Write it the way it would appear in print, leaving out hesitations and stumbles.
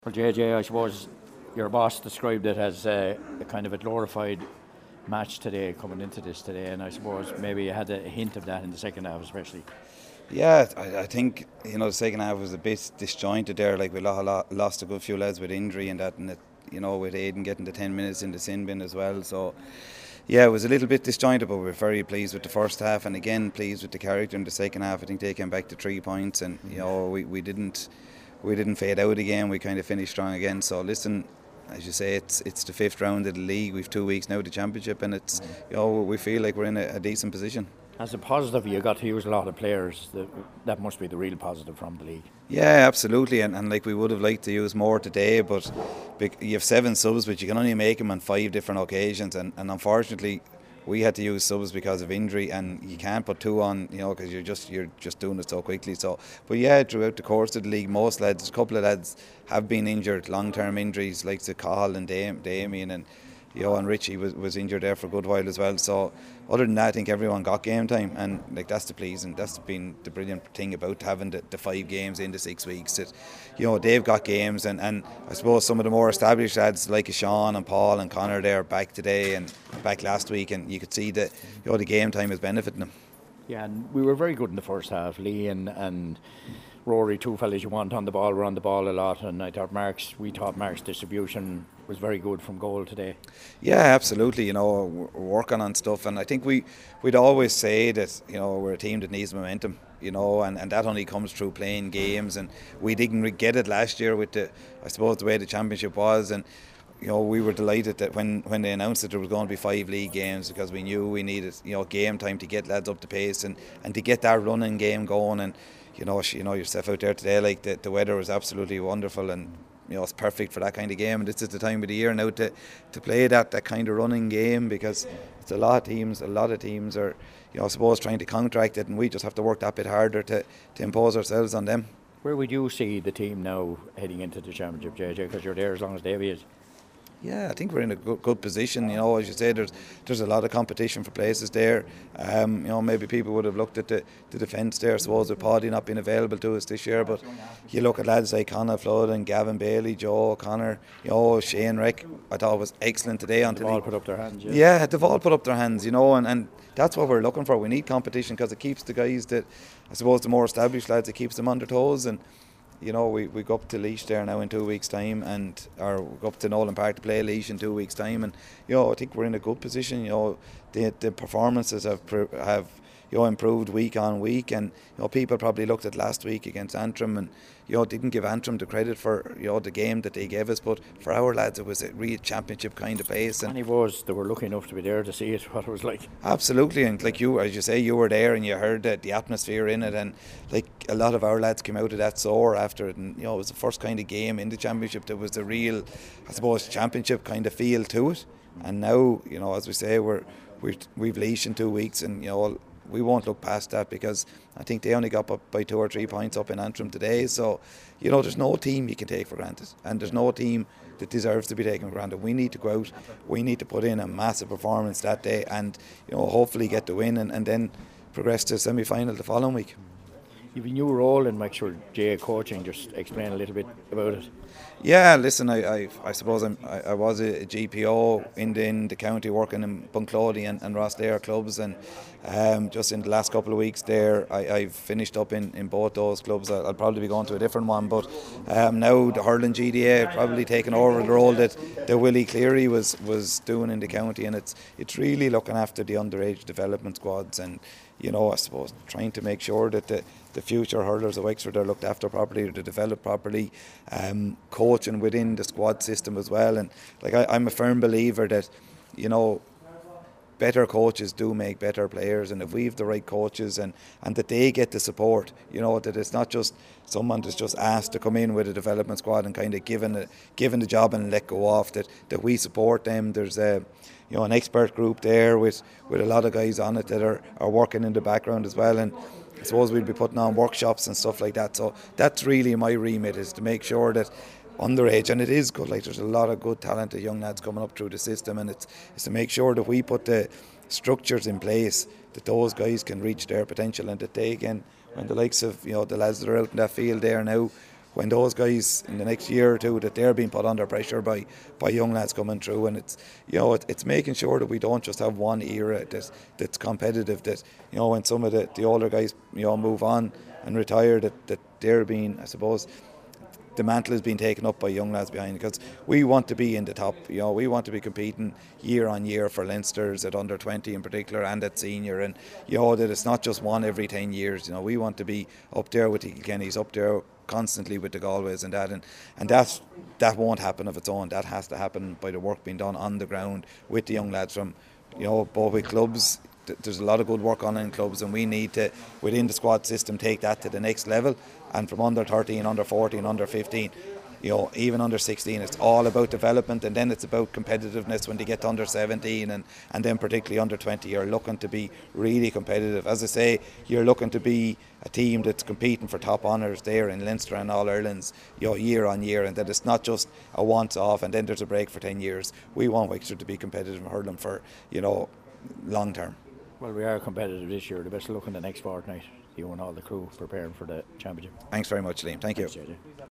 Well, JJ, I suppose your boss described it as a kind of a glorified match today, coming into this today, and I suppose maybe you had a hint of that in the second half, especially. Yeah, I think the second half was a bit disjointed there. Like we lost a good few lads with injury and that, and with Aidan getting the 10 minutes in the sin bin as well. So yeah, it was a little bit disjointed, but we're very pleased with the first half, and again pleased with the character in the second half. I think they came back to 3 points, and we didn't fade out again. We kind of finished strong again. So listen, as you say, it's the fifth round of the league. We've 2 weeks now to championship, and it's we feel like we're in a decent position. As a positive, you got to use a lot of players. That must be the real positive from the league. Yeah, absolutely, and like we would have liked to use more today, but you have 7 subs, but you can only make them on 5 different occasions, and unfortunately we had to use subs because of injury, and you can't put 2 on, because you're just doing it so quickly. So, but yeah, throughout the course of the league, most lads, a couple of lads have been injured, long-term injuries, like the Cahill and Damien, and and Richie was injured there for a good while as well. So other than that, I think everyone got game time, and like that's been the brilliant thing about having the 5 games in the 6 weeks. That they've got games, and I suppose some of the more established lads like Sean and Paul and Connor, they're back today and back last week, and you could see that the game time is benefiting them. Yeah, and we were very good in the first half. Lee and Rory, 2 fellas you want on the ball, were on the ball a lot, and I thought we thought Mark's distribution was very good from goal today. Yeah, absolutely. We're working on stuff, and I think we'd always say that we're a team that needs momentum. And that only comes through playing games, and we didn't get it last year with the way the championship was, and we were delighted that when they announced that there was going to be 5 league games, because we knew we needed game time to get lads up to pace and to get that running game going. And yourself out there today, like the weather was absolutely wonderful, and it's perfect for that kind of game. And this is the time of the year now to play that kind of running game, because it's a lot of teams are I suppose trying to counteract it, and we just have to work that bit harder to impose ourselves on them. Where would you see the team now heading into the championship, JJ, because you're there as long as Davy is? Yeah, I think we're in a good position. As you say, there's a lot of competition for places there. Maybe people would have looked at the defence there, I suppose, with Paddy not being available to us this year. But you look at lads like Conor Flood and Gavin Bailey, Joe O'Connor, Shane Reck, I thought was excellent today. They've all put up their hands. Yeah, they've all put up their hands, and that's what we're looking for. We need competition, because it keeps the guys that, I suppose, the more established lads, it keeps them on their toes. And we go up to Laois there now in 2 weeks' time, or we go up to Nolan Park to play Laois in 2 weeks' time, and I think we're in a good position. The performances have improved week on week, and people probably looked at last week against Antrim and didn't give Antrim the credit for the game that they gave us, but for our lads it was a real championship kind of pace. And they were lucky enough to be there to see it, what it was like. Absolutely, and like as you say, you were there and you heard the atmosphere in it, and like a lot of our lads came out of that sore after it, and it was the first kind of game in the championship that was the real, I suppose, championship kind of feel to it. And now, as we say, we've Laois in 2 weeks, and we won't look past that, because I think they only got up by 2 or 3 points up in Antrim today. So, there's no team you can take for granted, and there's no team that deserves to be taken for granted. We need to go out, we need to put in a massive performance that day, and hopefully get the win, and then progress to semi-final the following week. You've a new role in Maxwell J coaching. Just explain a little bit about it. Yeah, listen, I suppose I was a GPO in the county, working in Bunclody and Rosslare clubs, and just in the last couple of weeks there, I've finished up in both those clubs. I'll probably be going to a different one, but now the hurling GDA have probably taken over the role that Willie Cleary was doing in the county, and it's really looking after the underage development squads, and I suppose trying to make sure that the future hurlers of Wexford are looked after properly, or they're developed properly, coaching within the squad system as well. And like I'm a firm believer that better coaches do make better players, and if we have the right coaches and that they get the support, that it's not just someone that's just asked to come in with a development squad and kind of given the job and let go off, that we support them. There's an expert group there with a lot of guys on it that are working in the background as well, and I suppose we'll be putting on workshops and stuff like that. So that's really my remit, is to make sure that underage, and it is good, like there's a lot of good talented young lads coming up through the system, and it's to make sure that we put the structures in place that those guys can reach their potential, and that they can, when the likes of the lads that are out in that field there now, when those guys in the next year or two, that they're being put under pressure by young lads coming through, and it's, you know, it's making sure that we don't just have one era that's competitive, that, you know, when some of the older guys, you know, move on and retire, that they're being, I suppose, the mantle is being taken up by young lads behind, because we want to be in the top. You know, we want to be competing year on year for Leinsters at under 20 in particular, and at senior, and, you know, that it's not just one every 10 years. You know, we want to be up there with the Kilkennys, up there constantly with the Galways and that, and that won't happen of its own. That has to happen by the work being done on the ground with the young lads from, you know, both with clubs. There's a lot of good work on in clubs, and we need to, within the squad system, take that to the next level. And from under 13, under 14, under 15, you know, even under 16, it's all about development, and then it's about competitiveness when they get to under 17, and then particularly under 20. You're looking to be really competitive. As I say, you're looking to be a team that's competing for top honours there in Leinster and All Irelands, you know, year on year, and that it's not just a once off and then there's a break for 10 years. We want Wexford to be competitive and hurling for, you know, long term. Well, we are competitive this year. The best of luck in the next fortnight. You and all the crew preparing for the championship. Thanks very much, Liam. Thank you. Thanks, JJ.